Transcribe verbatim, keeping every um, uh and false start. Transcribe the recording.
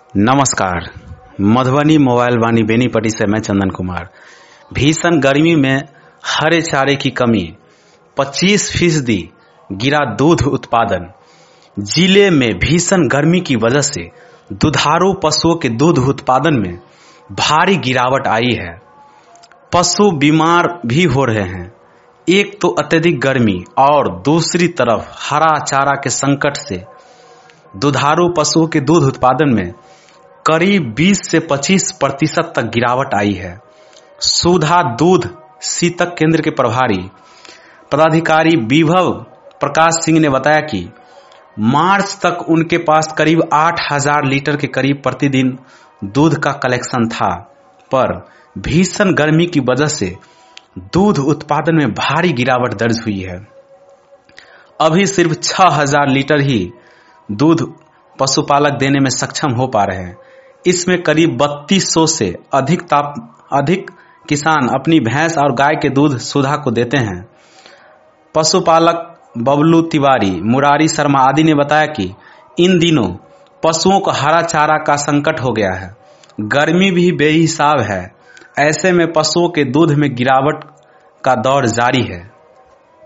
नमस्कार। मधुबनी मोबाइल वाणी बेनीपट्टी से मैं चंदन कुमार। भीषण गर्मी में हरे चारे की कमी, पच्चीस फीसदी गिरा दूध उत्पादन। जिले में भीषण गर्मी की वजह से दुधारू पशुओं के दूध उत्पादन में भारी गिरावट आई है। पशु बीमार भी हो रहे हैं। एक तो अत्यधिक गर्मी और दूसरी तरफ हरा चारा के संकट से दुधारू पशुओं के दूध उत्पादन में करीब बीस से पच्चीस प्रतिशत तक गिरावट आई है। सुधा दूध शीतक केंद्र के प्रभारी पदाधिकारी विभव प्रकाश सिंह ने बताया कि मार्च तक उनके पास करीब आठ हज़ार लीटर के करीब प्रतिदिन दूध का कलेक्शन था, पर भीषण गर्मी की वजह से दूध उत्पादन में भारी गिरावट दर्ज हुई है। अभी सिर्फ छह हज़ार लीटर ही दूध पशुपालक देने में सक्षम हो पा रहे हैं। इसमें करीब बत्तीस सौ से अधिक ताप अधिक किसान अपनी भैंस और गाय के दूध सुधा को देते हैं। पशुपालक बबलू तिवारी, मुरारी शर्मा आदि ने बताया कि इन दिनों पशुओं को हरा चारा का संकट हो गया है। गर्मी भी बेहिसाब है। ऐसे में पशुओं के दूध में गिरावट का दौर जारी है।